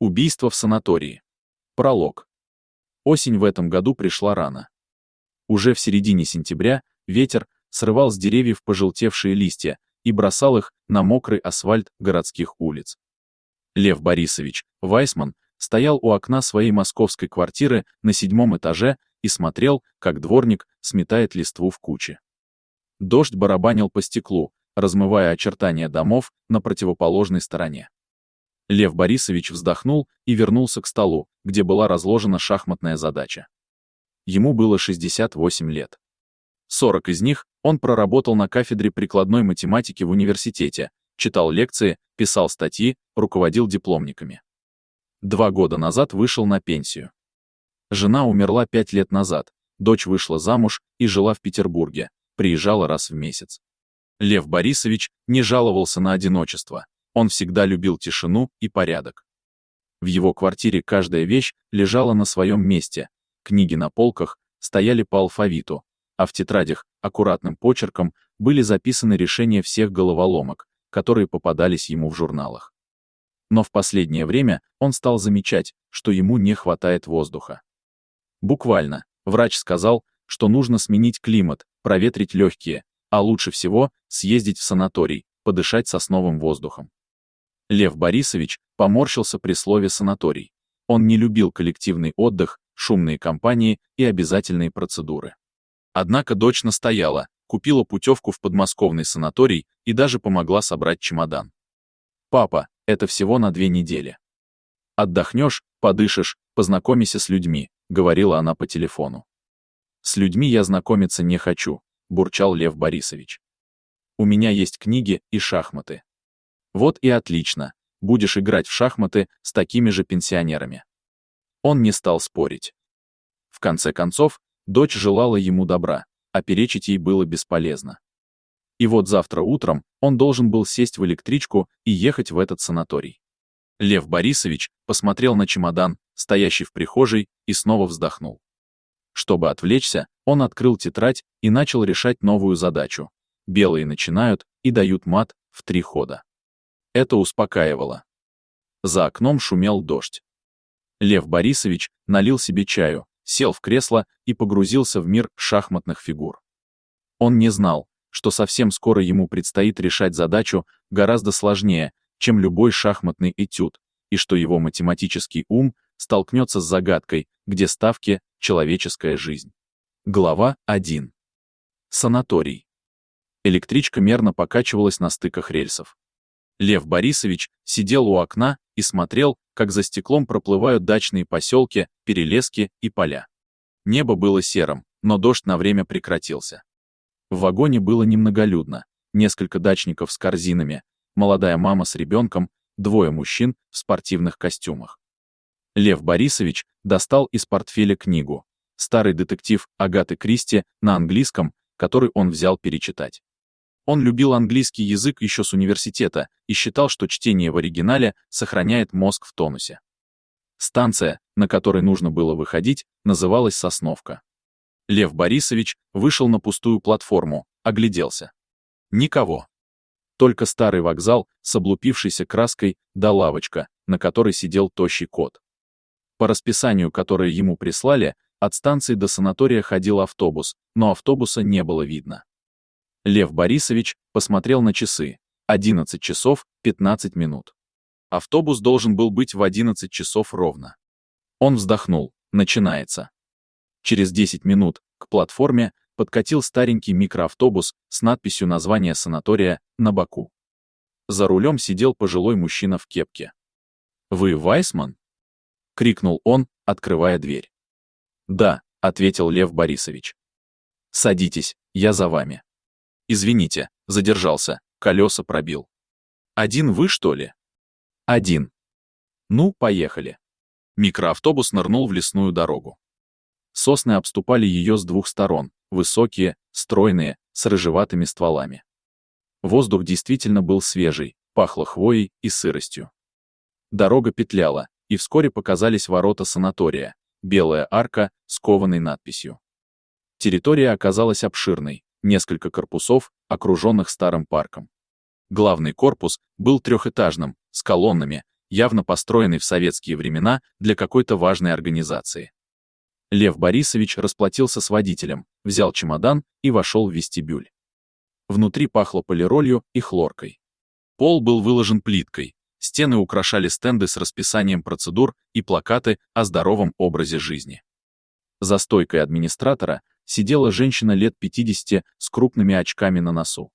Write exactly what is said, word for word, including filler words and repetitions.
Убийство в санатории. Пролог. Осень в этом году пришла рано. Уже в середине сентября ветер срывал с деревьев пожелтевшие листья и бросал их на мокрый асфальт городских улиц. Лев Борисович Вайсман стоял у окна своей московской квартиры на седьмом этаже и смотрел, как дворник сметает листву в куче. Дождь барабанил по стеклу, размывая очертания домов на противоположной стороне. Лев Борисович вздохнул и вернулся к столу, где была разложена шахматная задача. Ему было шестьдесят восемь лет. сорок из них он проработал на кафедре прикладной математики в университете, читал лекции, писал статьи, руководил дипломниками. Два года назад вышел на пенсию. Жена умерла пять лет назад, дочь вышла замуж и жила в Петербурге, приезжала раз в месяц. Лев Борисович не жаловался на одиночество, он всегда любил тишину и порядок. В его квартире каждая вещь лежала на своем месте, книги на полках стояли по алфавиту, а в тетрадях аккуратным почерком были записаны решения всех головоломок, которые попадались ему в журналах. Но в последнее время он стал замечать, что ему не хватает воздуха. Буквально, врач сказал, что нужно сменить климат, проветрить легкие, а лучше всего съездить в санаторий, подышать сосновым воздухом. Лев Борисович поморщился при слове «санаторий». Он не любил коллективный отдых, шумные компании и обязательные процедуры. Однако дочь настояла, купила путевку в подмосковный санаторий и даже помогла собрать чемодан. «Папа, это всего на две недели. Отдохнешь, подышишь, познакомишься с людьми», — говорила она по телефону. «С людьми я знакомиться не хочу», — бурчал Лев Борисович. «У меня есть книги и шахматы». «Вот и отлично, будешь играть в шахматы с такими же пенсионерами». Он не стал спорить. В конце концов, дочь желала ему добра, а перечить ей было бесполезно. И вот завтра утром он должен был сесть в электричку и ехать в этот санаторий. Лев Борисович посмотрел на чемодан, стоящий в прихожей, и снова вздохнул. Чтобы отвлечься, он открыл тетрадь и начал решать новую задачу. Белые начинают и дают мат в три хода. Это успокаивало. За окном шумел дождь. Лев Борисович налил себе чаю, сел в кресло и погрузился в мир шахматных фигур. Он не знал, что совсем скоро ему предстоит решать задачу гораздо сложнее, чем любой шахматный этюд, и что его математический ум столкнется с загадкой, где ставки — человеческая жизнь. Глава один. Санаторий. Электричка мерно покачивалась на стыках рельсов. Лев Борисович сидел у окна и смотрел, как за стеклом проплывают дачные поселки, перелески и поля. Небо было серым, но дождь на время прекратился. В вагоне было немноголюдно, несколько дачников с корзинами, молодая мама с ребенком, двое мужчин в спортивных костюмах. Лев Борисович достал из портфеля книгу, старый детектив Агаты Кристи на английском, который он взял перечитать. Он любил английский язык еще с университета и считал, что чтение в оригинале сохраняет мозг в тонусе. Станция, на которой нужно было выходить, называлась Сосновка. Лев Борисович вышел на пустую платформу, огляделся. Никого. Только старый вокзал с облупившейся краской да лавочка, на которой сидел тощий кот. По расписанию, которое ему прислали, от станции до санатория ходил автобус, но автобуса не было видно. Лев Борисович посмотрел на часы. одиннадцать часов пятнадцать минут. Автобус должен был быть в одиннадцать часов ровно. Он вздохнул. Начинается. Через десять минут к платформе подкатил старенький микроавтобус с надписью названия санатория на боку. За рулем сидел пожилой мужчина в кепке. «Вы Вайсман?» — крикнул он, открывая дверь. «Да», — ответил Лев Борисович. «Садитесь, я за вами». «Извините, задержался, колеса пробил». «Один вы, что ли?» «Один». «Ну, поехали». Микроавтобус нырнул в лесную дорогу. Сосны обступали ее с двух сторон, высокие, стройные, с рыжеватыми стволами. Воздух действительно был свежий, пахло хвоей и сыростью. Дорога петляла, и вскоре показались ворота санатория, белая арка с кованой надписью. Территория оказалась обширной, несколько корпусов, окруженных старым парком. Главный корпус был трехэтажным, с колоннами, явно построенный в советские времена для какой-то важной организации. Лев Борисович расплатился с водителем, взял чемодан и вошел в вестибюль. Внутри пахло полиролью и хлоркой. Пол был выложен плиткой, стены украшали стенды с расписанием процедур и плакаты о здоровом образе жизни. За стойкой администратора сидела женщина лет пятидесяти с крупными очками на носу.